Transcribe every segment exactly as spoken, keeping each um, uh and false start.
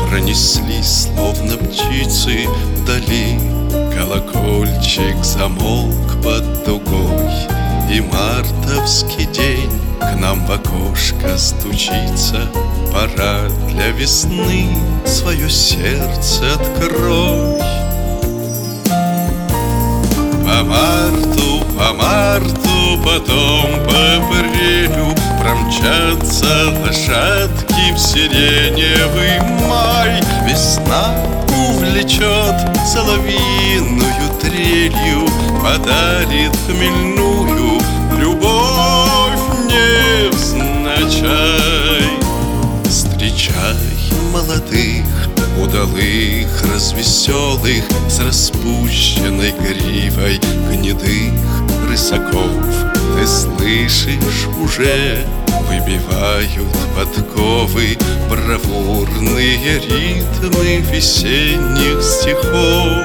Пронеслись, словно птицы, вдали. Колокольчик замолк под дугой, и мартовский день к нам в окошко стучится. Пора для весны, свое сердце открой. По марту, по марту, потом по апрелю промчатся лошадки в сиреневый май. Весна увлечет соловьиную трелью, подарит хмельную любовь невзначай. Встречай молодых, удалых, развеселых, с распущенной гривой гнедых рысаков. Ты слышишь, уже выбивают подковы бравурные ритмы весенних стихов.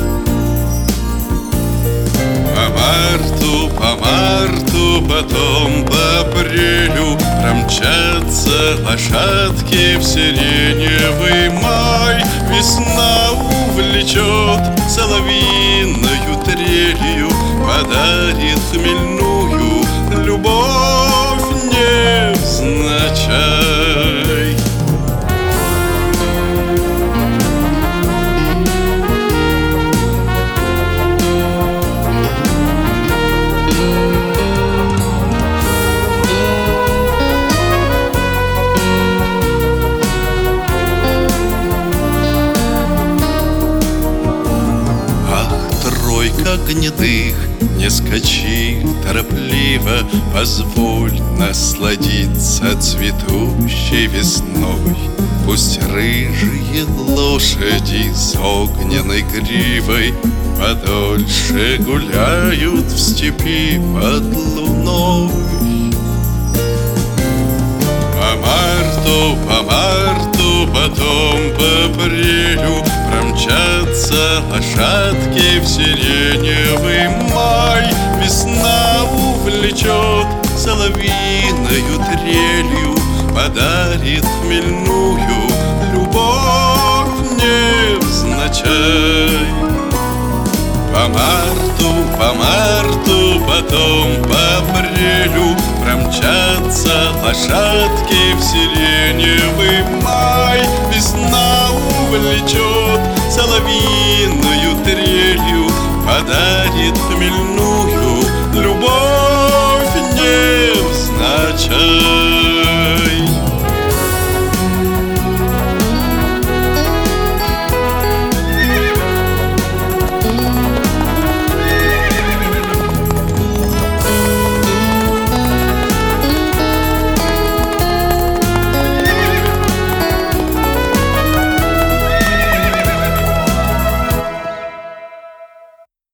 По марту, по марту, потом по апрелю промчатся лошадки в сиреневый май. Весна увлечет соловьиную трелью, подарит хмельную любовь невзначай. Гнедых, не скачи торопливо, позволь насладиться цветущей весной. Пусть рыжие лошади с огненной гривой подольше гуляют в степи под луной. По марту, по марту, потом по апрелю промчатся лошадки в сиреневый май. Весна увлечет соловьиную трелью, подарит хмельную любовь невзначай. По марту, по марту, потом по апрелю промчатся лошадки в сиреневый май. Весна увлечет соловьиную трелью, подарит хмельную любовь невзначай.